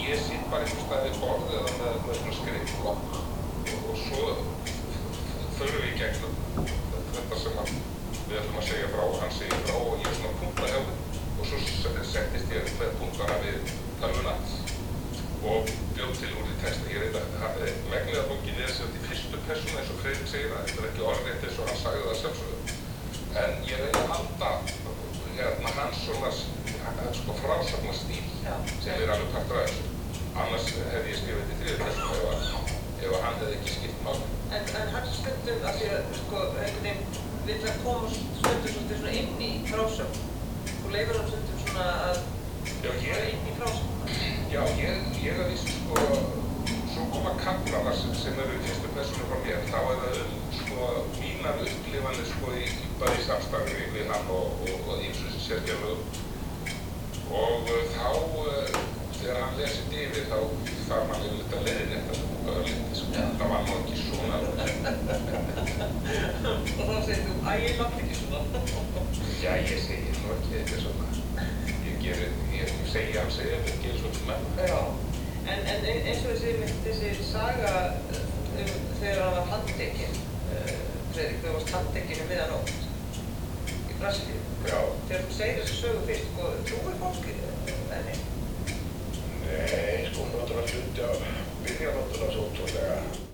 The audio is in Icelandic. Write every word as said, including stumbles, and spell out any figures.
ég sitt bara einhvers staðar við borð eða með, með svona skrifblokk og, og svo förum við í gegnum þetta sem að, við ætlum að segja frá, hann segir frá og ég svona punkta hjá þeim og svo settist ég með punktana við tölvuna og bjóð til úr því texta. Ég reyndi að hafa megnilega bókin er sem þetta í fyrstu persónu eins og Friðrik segir það, þetta er ekki orðrétt eins og hann sagði það sjálfsögðu. En ég reyndi að halda hérna hans svona sko frásagnarstíl sem er alveg partur af þessu. Annars hefði ég skrifað þetta í þriðju persónu ef, ef hann hefði ekki skipt máli. En, en hann stundum að því að sko einhvern veginn vill að koma stundum svolítið svona inn í frásögn. Þú leifir hann stundum svona að koma inn í frásögn. Já, ég, ég að víst sko, svo koma kaflar sem eru í fyrstu persónu frá mér, þá er það um sko mínar upplifanir sko í, bara í samstarfi við hann og, og, og ýmsu sérgjörnum. Og uh, þá, uh, þegar hann lesið yfir, þá þarf hann yfirleitt að leiðrétta þetta örlítið sko, það var nú ekki svona. Og þá segir þú, æ, ég mátt ekki svona. Já, ég segi nú ekki þetta svona. Ég geri, ég segi hann segja, ég geri svolítið með það. Já, en, en eins og þessi, þessi saga um þegar hann var handtekinn, uh, Friðrik, þegar þú varst handtekinn um miðjanótt í Brasilíu. Já. Þegar þú segir þessu sögu fyrst, sko, trúir fólk henni? Nei, sko, hún var náttúrulega hluti af byrjanóttuna svo ótrúlega